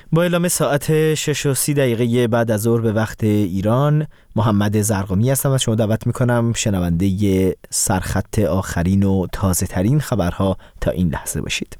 با اعلام ساعت 6:30 بعد از ظهر به وقت ایران، محمد زرقامی هستم و شما دعوت میکنم شنونده سرخط آخرین و تازه ترین خبرها تا این لحظه باشید.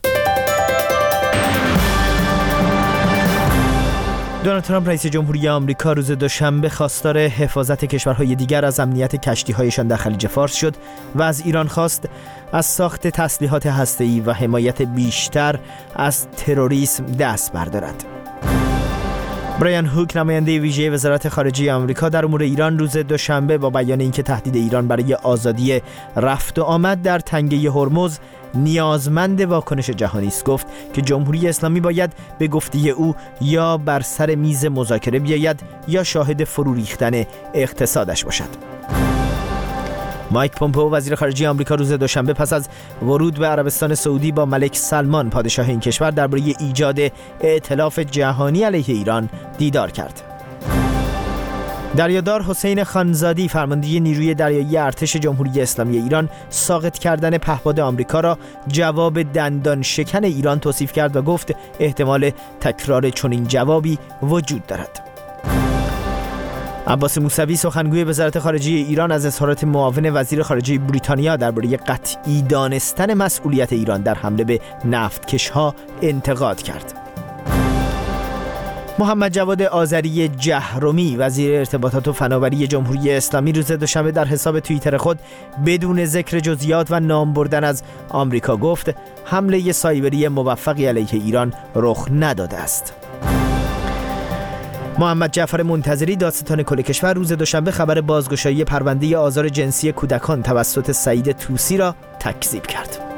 دونالد ترامپ رئیس جمهوری آمریکا روز دوشنبه خواستار حفاظت کشورهای دیگر از امنیت کشتی‌هایشان در خلیج فارس شد و از ایران خواست از ساخت تسلیحات هسته‌ای و حمایت بیشتر از تروریسم دست بردارد. برایان هوک، نماینده ویژه وزارت خارجه آمریکا در امور ایران، روز دوشنبه با بیان اینکه تهدید ایران برای آزادی رفت و آمد در تنگه هرمز نیازمند واکنش جهانی است، گفت که جمهوری اسلامی باید به گفته او یا بر سر میز مذاکره بیاید یا شاهد فرو ریختن اقتصادش باشد. مایک پومپئو، وزیر خارجه آمریکا، روز دوشنبه پس از ورود به عربستان سعودی با ملک سلمان پادشاه این کشور درباره ایجاد ائتلاف جهانی علیه ایران دیدار کرد. دریادار حسین خانزادی، فرمانده نیروی دریایی ارتش جمهوری اسلامی ایران، ساقط کردن پهپاد آمریکا را جواب دندان شکن ایران توصیف کرد و گفت احتمال تکرار چنین جوابی وجود دارد. عباس موسوی، سخنگوی وزارت خارجه ایران، از اظهارات معاون وزیر خارجه بریتانیا درباره قطعی دانستن مسئولیت ایران در حمله به نفتکش‌ها انتقاد کرد. محمد جواد آذری جهرمی، وزیر ارتباطات و فناوری جمهوری اسلامی، روز دوشنبه در حساب توییتر خود بدون ذکر جزئیات و نام بردن از آمریکا گفت حمله سایبری موفقی علیه ایران رخ نداده است. محمد جعفر منتظری، دادستان کل کشور، روز دوشنبه خبر بازگشایی پرونده آزار جنسی کودکان توسط سعید طوسی را تکذیب کرد.